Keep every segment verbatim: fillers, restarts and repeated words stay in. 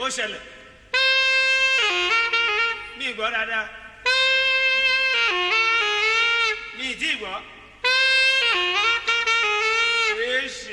ṣẹlẹ̀ mi gbọ́ dáadáa mi ì tí gbọ́ èsì.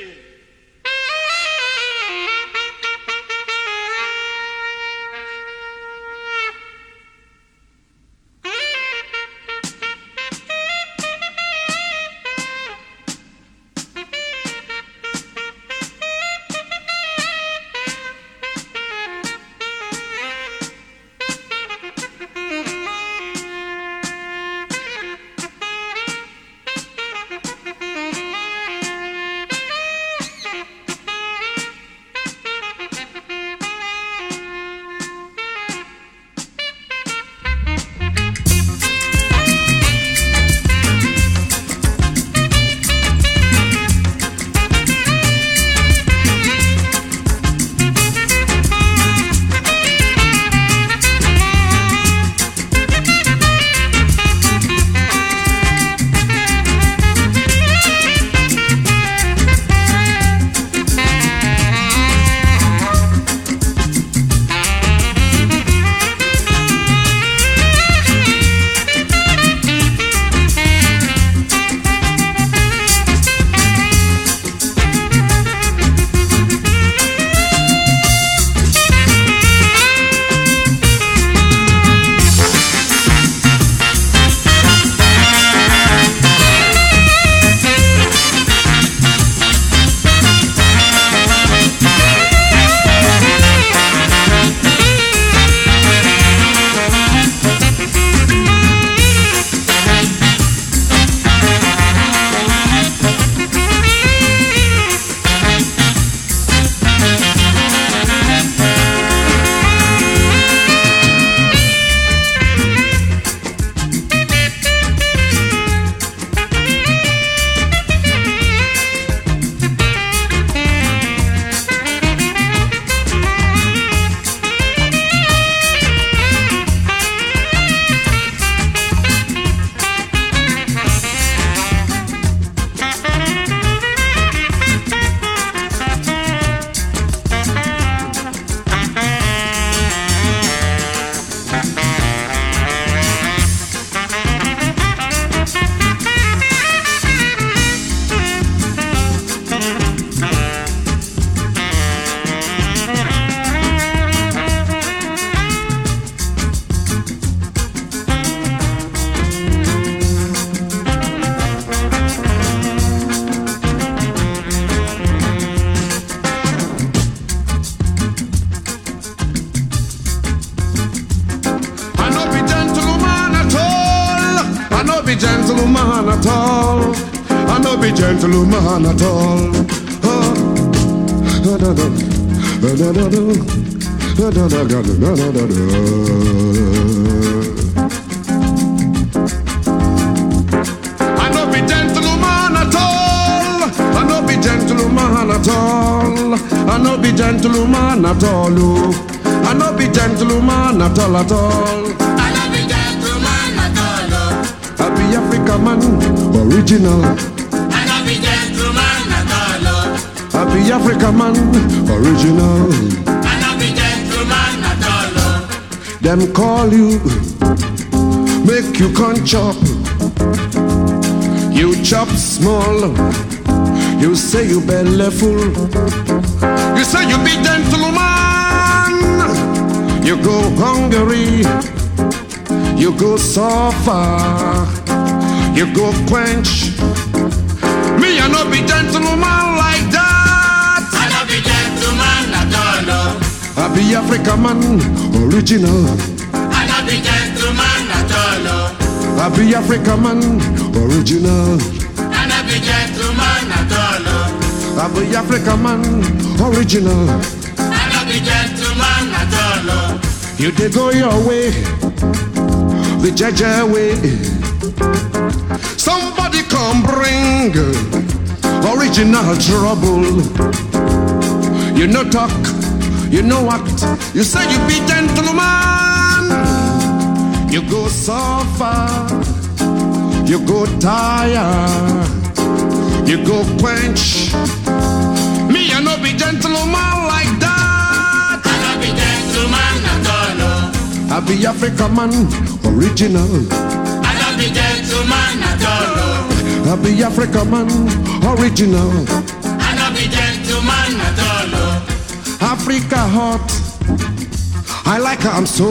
Gentleman at all, I no be gentleman at all. Oh, da da da da da da da da da da da da da. I no be gentleman at all, I no be gentleman at all, I no be gentleman at all. Oh, I no be gentleman at all at all. I be Africa man, original. I no be gentleman at all. I be Africa man, original. I no be gentleman at all. Them call you, make you con chop. You chop small, you say you belly full. You say you be gentleman, you go hungry. You go suffer, you go quench. Me, I no be gentleman like that. I no be gentleman at all. I be Africa man, original. I no be gentleman at all. I be Africa man, original. I no be gentleman at all. I be Africa man, original. I no be gentleman at all. You dey go your way, the Jaja way. Somebody come bring original trouble. You no talk, you no act. You say you be gentleman. You go suffer, you go tire, you go quench. Me, I no be gentleman like that. I no be gentleman. I be Africa man, original. I no be gentleman at all. Oh. I be Africa man, original. I no be gentleman at all. Oh. Africa hot, I like her, I'm so.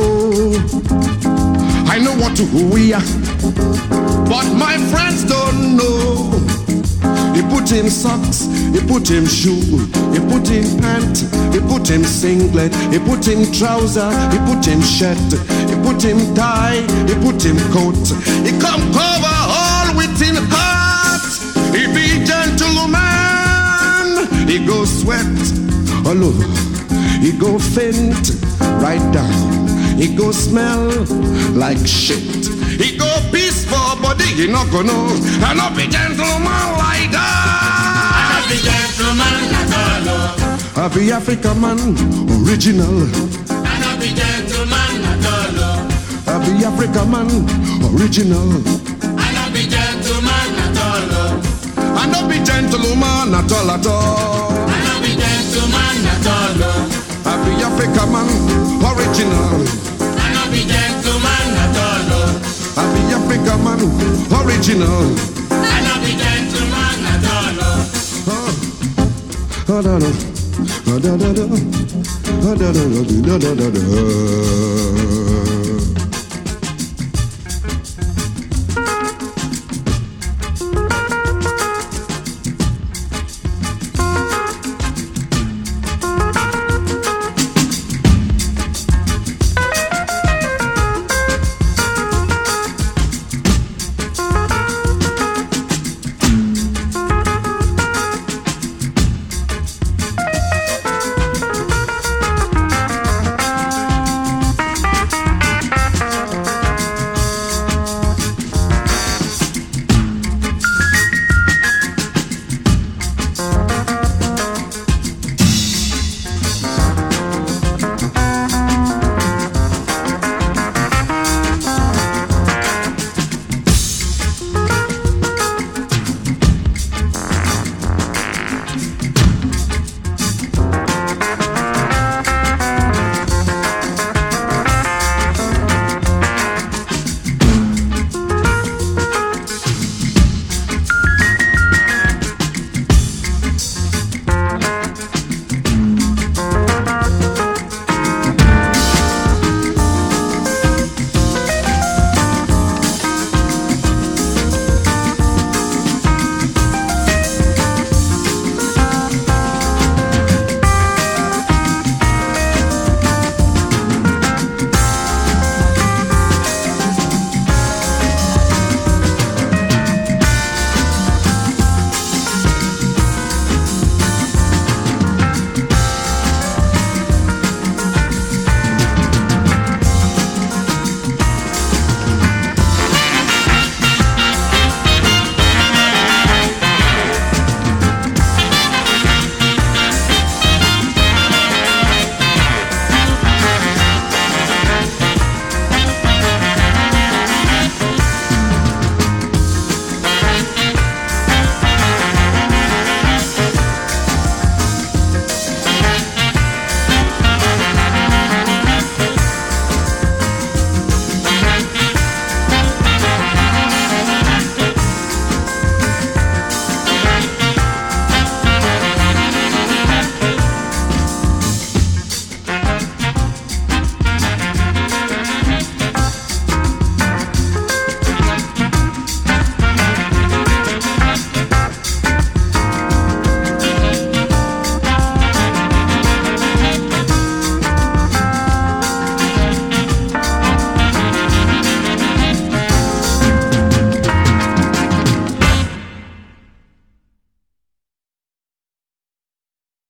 I know what to who we are, but my friends don't know. He put him socks, he put him shoe, he put him pant, he put him singlet, he put him trouser, he put him shirt, he put him tie, he put him coat. He come cover all with him heart. He be gentleman, he go sweat all over, he go faint right down, he go smell like shit. He go peaceful, but he not gonna I not be gentleman like that. I no be gentleman at all. Oh. I be Africa man, original. I no be gentleman at all. Oh. I be Africa man, original. I no be gentleman at all. Oh. I no be gentleman at all at all. I no be gentleman at all. Oh. I be Africa man, original. I no be gentleman at all. Oh. I be Africa man, original. I no be gentleman at all. Oh, oh da da, oh da da da, oh da da da da da da da.